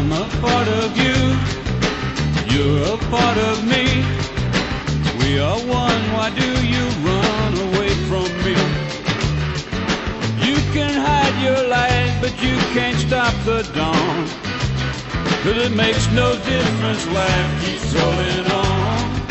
I'm a part of you, you're a part of me. We are one, why do you run away from me? You can hide your light, but you can't stop the dawn. 'Cause it makes no difference, life keeps rolling on.